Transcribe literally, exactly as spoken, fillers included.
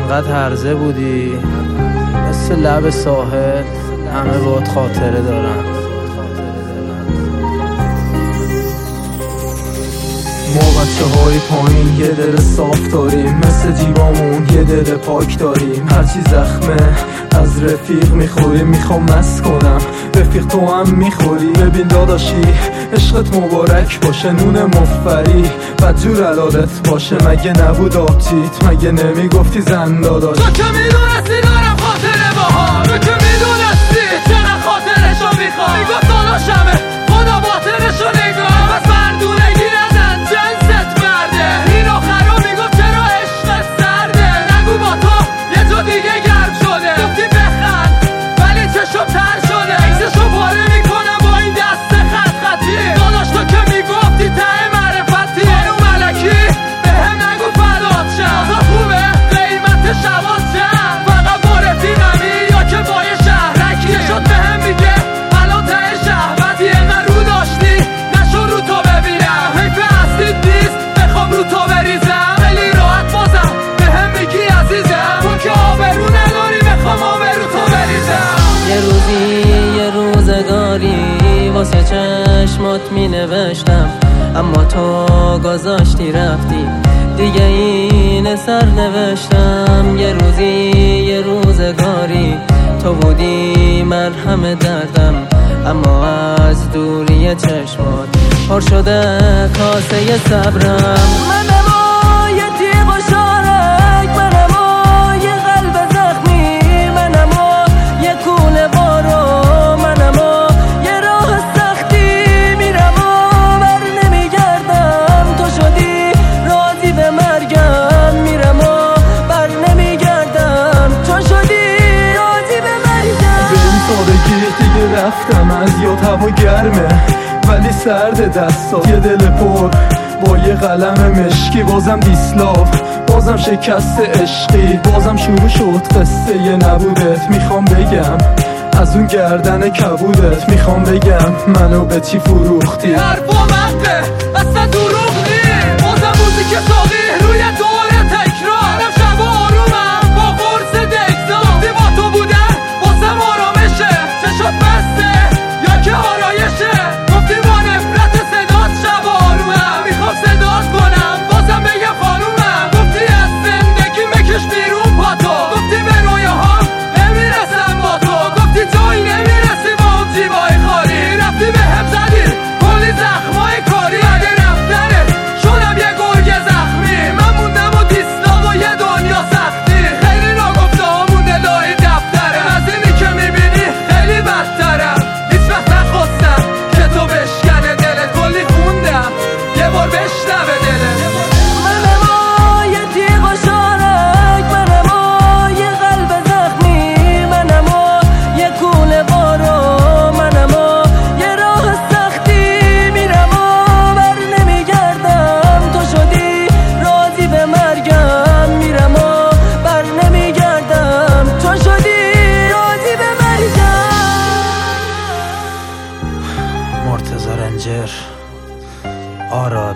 انقدر هرزه بودی مثل لب ساحل، همه باهات خاطره دارن. ما بچه های پایین یه دل صاف داریم، مثل جیبامون یه دل پاک داریم. هرچی زخمه از رفیق میخوریم، میخوام مست کنم رفیق تو هم میخوری. ببین داداشی عشقت مبارک باشه، نون مفری بدجور علالت باشه. مگه نبود آبجیت؟ مگه نمیگفتی زن داداش؟ تو که میدونستی دارم خاطره باها، تو که میدونستی چقدر خاطرشو میخوای. میگفت داداشمه خدا باطنشو نگاه، بس مردونگی نزن جنست مرده. این آخرا میگفت چرا عشقت سرده، نگو با تو یه جا دیگه گرم شده. گفتی بخند ولی چشم تر شده، عکسشو پاره میکنم با این دست خط خطی. داداش تو که میگفتی ته معرفتی، خانو ملکی به هم نگو فدات شم. آزا خوبه قیمت شبات چم، فقط بارتی نمی یا که بای شهرکی. شد به هم میگه الان ته شهوتی، اینقدر رو داشتی نشو رو تو ببینم. حیف اصلی نیست بخوام رو تو بریزم، خیلی راحت بازم به هم میگی عزیزم. تو که آبرو نداری بخوام آبرو تو بریزم. یه روزی یه روزگاری واسه چشمات می نوشتم، اما تو گذاشتی رفتی دیگه این سر نوشتم. یه روزی یه روزگاری تو بودی مرهم دردم، اما از دوری چشمات پر شده کاسه صبرم. منم و یه تیغ و شارک، منم و یه قلب زخمی، منم و یه کوله بارو، منم و یه راه سختی. میرم و بر نمیگردم، تو شدی راضی به مرگم. میرم و بر نمیگردم، تو شدی راضی به مرگم. به این سادگی دیگه رفتم از یاد، هوا گرمه ولی سرد دستات. یه دل پر با یه قلم مشکی، بازم دیسلاف، بازم شکست عشقی. بازم شروع شد قصه یه نبودت. میخوام بگم از اون گردن کبودت، میخوام بگم منو به چی فروختی. حرفا مهده اصلا دروغ نی، بازم موزیک ساقی روی دور تکرار. منم شب آرومم با قرص دکزا، گفتی با تو بودن بازم آرامشه. چشات بسته یا که آرایشه، گفتی با نفرت صدات شب آرومم. میخوام صدات کنم بازم بگم خانومم. گفتی از زندگی مکش بیرون پا تو، گفتی به رویاهام نمیرسم با تو. گفتی جایی نمیرسی با اون جیبای خالی، رفتی به هم زدی کلی زخمای کاری. اگه رفتنه شدم یه گرگ زخمی، من موندم و دیسلاق و یه دنیا سختی. خیلی ناگفته ها مونده لای دفترم، از اینی که میبینی خیلی بدترم. هیچ وقت نخواستم که تو بشکنه دلت، کلی خوندم یه بار بشنوه دلت. منم و یه تیغ و شارک، منم و یه قلب زخمی، منم و یه کوله بارو، منم و یه راه سختی. میرم و بر نمیگردم، تو شدی راضی به مرگم. میرم و بر نمیگردم، تو شدی راضی به مرگم. مرتضی رنجر، آرا.